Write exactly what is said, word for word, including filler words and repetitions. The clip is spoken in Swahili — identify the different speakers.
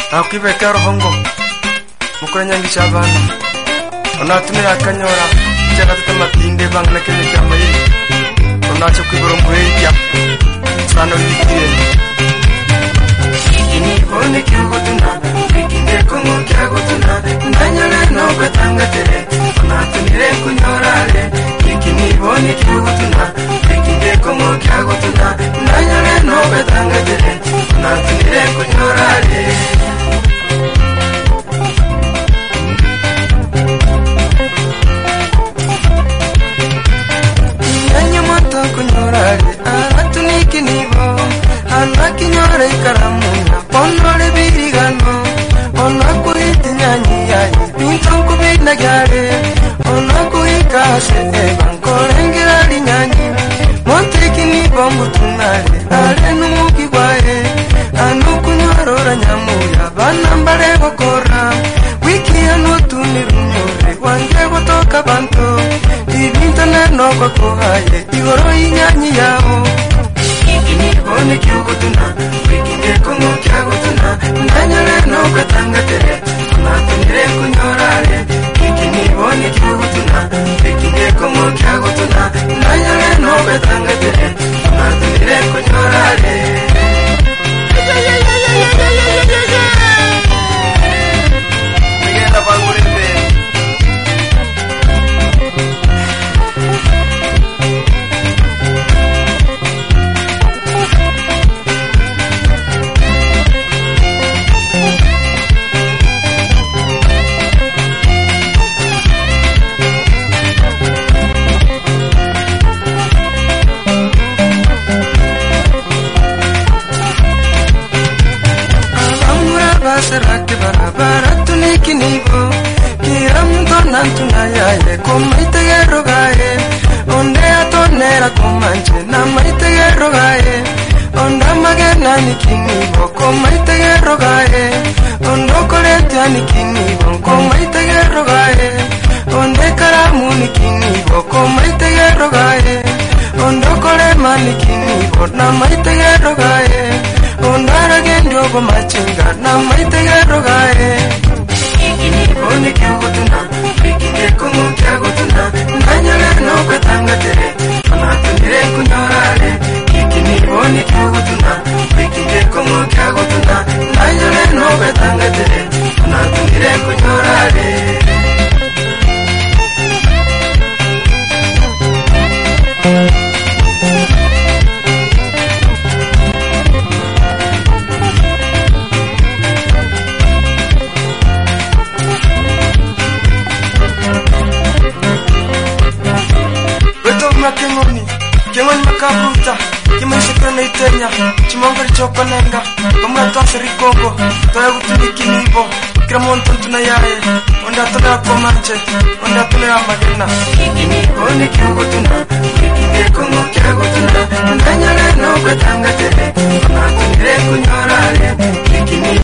Speaker 1: Akibeka rohongo mukuranya ngishabana onatume yakanyora cyaka tutamatinde bangana kene cyamaye onacho kwiboro muheya sana wikiye ini bone kyogotuna ikinde kongo kyagotuna ndanyala no batanga tere onatunire kunyorale ikini bone kyogotuna ikinde kongo kyagotuna ndanyala no batanga tere onatunire kunyorale kunyorale atuniki nibo anakinyore karamunya ponore birigano onakuiti nyanyi yayi bintonku binagare onakuikase ebankorengera linyanyi monteki nibo mutunale ale numuki kwae anukunyorora nyamuya banambare bokora wiki anutunirunyore wange botoka banto ibintana noko kohaye igoro inyanyi yao ikini bone kyogotuna wikinde kongo kyagotuna ndanyale noko tangatere onatunire kunyorale ikini bone kyogotuna wikinde kongo kyagotuna ndanyale noko tangatere onatunire kunyorale Migenda bangurite Serake barabara tuniki nibo Kiramdo nantuna yaye Komaite gero gaye Onde atonera komanche Namaite gero gaye Onda magena niki nibo Komaite gero gaye Ondo koretia niki nibo Komaite gero gaye Onde karamu niki nibo Komaite gero gaye Ondo korema niki nibo Namaite gero gaye Ondara gendio go machinga na maite gero gae ikini bone kyogotuna ikinde kongo kyagotuna ndanyala no katanga tere onatunire kunyorale ikini bone kyogotuna ikinde kongo kyagotuna ndanyala no katanga tere onatunire kunyorale Kengoni, kengoni makabuta, kimaisha na itenya, chimongari chokonenga, kama twasiri Kongo, toya gutubiki nibo, kramonto tunayaye, onda tuna komanche, onda tuna magena. Ikini bone